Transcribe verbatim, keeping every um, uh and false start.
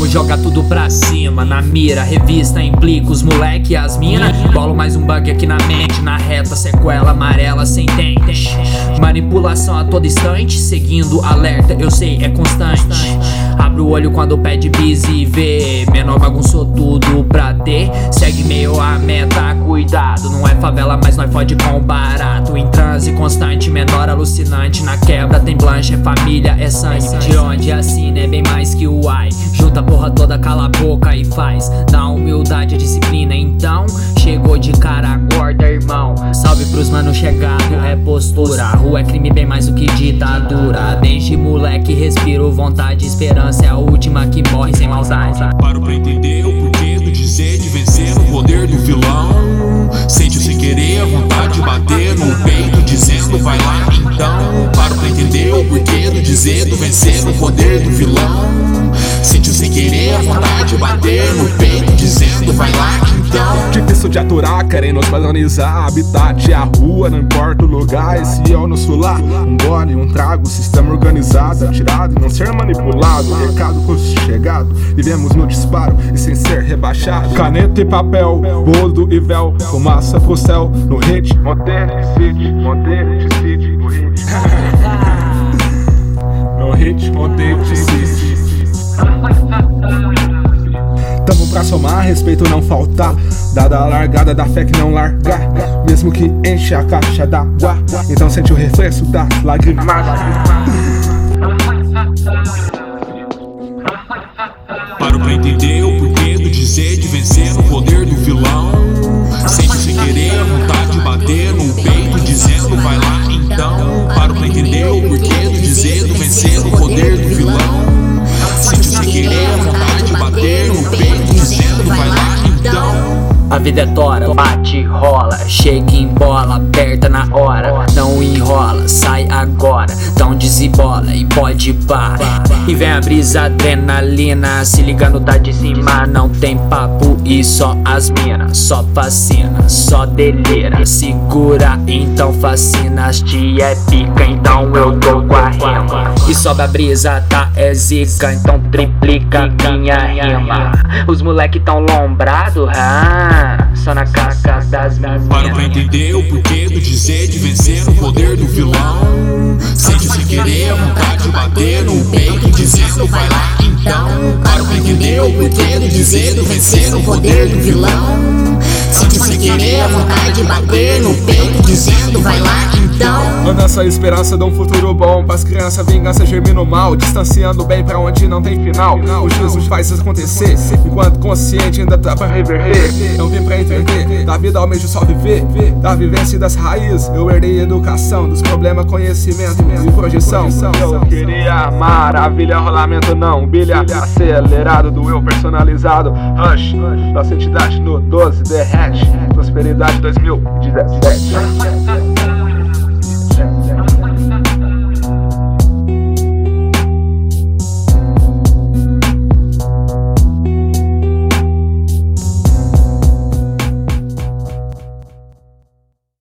Vamos jogar tudo pra cima. Na mira, revista, implica os moleque e as mina. Bolo mais um bug aqui na mente. Na reta, sequela amarela sem dente. Manipulação a todo instante. Seguindo alerta, eu sei, é constante. Abre o olho quando pede bis e vê. Menor bagunçou tudo pra ter. Segue meio a meta, cuidado. Não é favela, mas nós fode com barato. Em transe constante, menor alucinante. Na quebra tem blanche, é família, é sangue. De onde assina é bem mais que o ai. Junta a porra toda, cala a boca e faz. Na humildade, a disciplina, então chegou de cara gorda, irmão. Salve pros mano chegado, é postura. A rua é crime bem mais do que ditadura. Desde moleque respiro vontade, esperança é a última que morre sem maldade. Paro pra entender o porquê do dizer de vencer no poder do vilão. Sente sem querer a vontade de bater no peito dizendo vai lá então. Paro pra entender o porquê do dizer do vencer no poder do vilão. Sente sem querer a vontade de bater no peito dizendo vai lá então. Difícil de aturar, querem nos padronizar. Habitat, a rua, não importa o lugar. Esse é o nosso lar, um gole, um trago. Sistema organizado, atirado e não ser manipulado. Recado custo chegado, vivemos no disparo e sem ser rebaixado. Caneta e papel, boldo e véu, fumaça pro céu. No hit, motel, decide, motel, decide, no hit. No hit, motel, decide. Tamo pra somar, respeito não faltar. Dada a largada da fé que não largar. Mesmo que enche a caixa d'água, então sente o reflexo da lágrima. Paro pra entender o porquê do dizer de vencer no poder do vilão. Sente sem querer a vontade de bater no peito dizendo vai lá então. Paro pra entender o porquê do dizer do vencer no poder do vilão. Sente sem querer a vontade de bater no peito dizendo vai lá então. A vida é tora, bate, rola, chega em bola, aperta na hora. Não enrola, sai agora, não desembola e pode parar. E vem a brisa, adrenalina, se liga no tá de cima. Não tem papo e só as mina, só fascina, só delira. Segura, então fascina, as tia é pica, então eu tô com a rima. E sobe a brisa, tá é zica, então triplica minha rima. Os moleque tão lombrado, ah, só na caca das minhas. Paro pra entender o porquê do dizer de vencer no poder do vilão. Sente sem querer a vontade de bater no peito dizendo vai lá então. Paro pra entender o porquê do dizer do vencer no poder do vilão. Sente sem querer a vontade de bater no peito dizendo vai lá então. Manda essa esperança de um futuro bom pras crianças, vingança germina o mal, distanciando o bem pra onde não tem final. O Jesus faz acontecer, enquanto consciente ainda dá pra reverter. Não vim pra entender, da vida almejo só viver. Da vivência e das raízes, eu herdei educação. Dos problemas, conhecimento e projeção. Eu queria maravilha, rolamento não bilha. Acelerado do eu personalizado. Rush, nossa entidade no doze derrete. Prosperidade dois mil e dezessete.